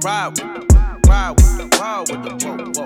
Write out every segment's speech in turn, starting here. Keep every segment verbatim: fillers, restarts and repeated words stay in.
ride with the, ride with the, ride with the, whoa, whoa,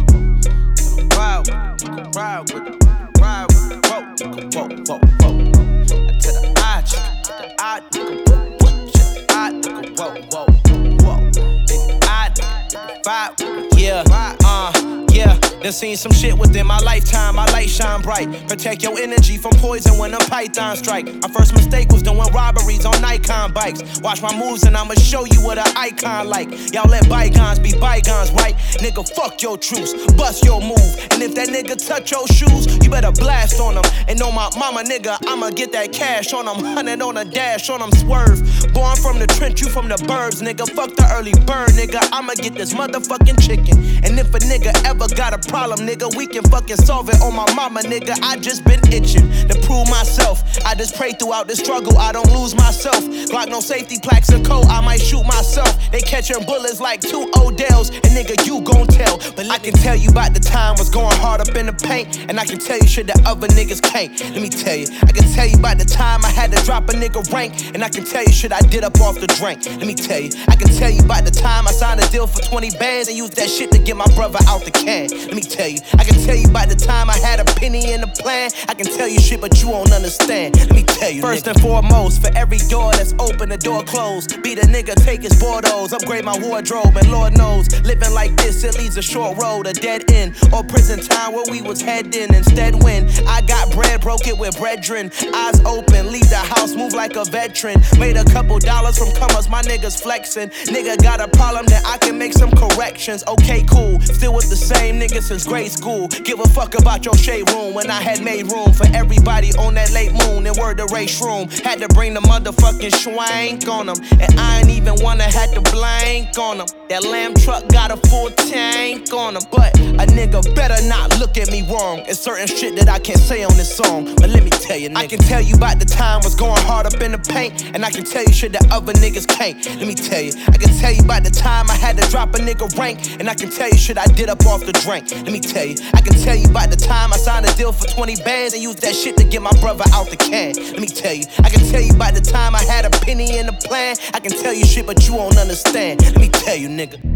whoa. Ride with the, ride with the, ride with the, whoa, whoa, whoa, whoa. I tell the eye chick, the eye nigga, whoa, whoa, the eye nigga, whoa, whoa, whoa. And the eye nigga, vibe, yeah, uh, yeah. Done seen some shit within my lifetime, my light shine bright. Protect your energy from poison when them pythons strike. My first mistake was doing robberies on Nikon bikes. Watch my moves and I'ma show you what an icon like. Y'all let bygones be bygones, right? Nigga, fuck your truce, bust your move. And if that nigga touch your shoes, you better blast on him. And on my mama, nigga, I'ma get that cash on him. Hundred on a dash, on him swerve. Born from the trench, you from the burbs, nigga. Fuck the early bird, nigga. I'ma get this motherfucking chicken. And if a nigga ever got a problem, nigga, we can fucking solve it on my mama, nigga. I just been itching to prove myself. I just pray throughout the struggle, I don't lose myself. Glock no safety plaques and coat, I might shoot myself. They catching bullets like two Odells, and nigga, you gon' tell. But I can tell you about the time was going hard up in the paint, and I can tell you shit that other niggas can't. Let me tell you, I can tell you about the time I had to drop a nigga rank, and I can tell you shit I did up off the drink. Let me tell you, I can tell you about the time I signed a deal for twenty bands and used that shit to get my brother out the can. Let me tell you, I can tell you about the time I had a penny in the plan. I can tell you shit, but you won't understand. Let me tell you, first nigga. And foremost, for every door that's open, the door closed. Be the nigga, take his Bordeaux, upgrade my wardrobe, and Lord knows, living like this, it leads a short road, a dead end, or prison time where we was heading. Instead, when I got bread, broke it with brethren. Eyes open, leave the house, move like a veteran. Made a couple dollars from comers, my niggas flexing. Nigga got a problem, then I can make some corrections. Okay, cool, still with the same nigga since grade school. Give a fuck about your shade room when I had made room for everybody on that late moon. And word to Ray Shroom, had to bring the motherfucking schwank on them. And I ain't even wanna had to blank on them. That lamb truck got a full tank on them. But a nigga better not look at me wrong. It's certain shit that I can't say on this song. But let me tell you, nigga, I can tell you about the time was going hard up in the paint, and I can tell you shit that other niggas can't. Let me tell you, I can tell you about the time I had to drop a nigga rank, and I can tell you shit I did up off the drink. Let me tell you, I can tell you about the time I signed a deal for twenty bands and used that shit to get my brother out the can. Let me tell you, I can tell you about the time I had a penny in the plan. I can tell you shit, but you won't understand. Let me tell you, nigga.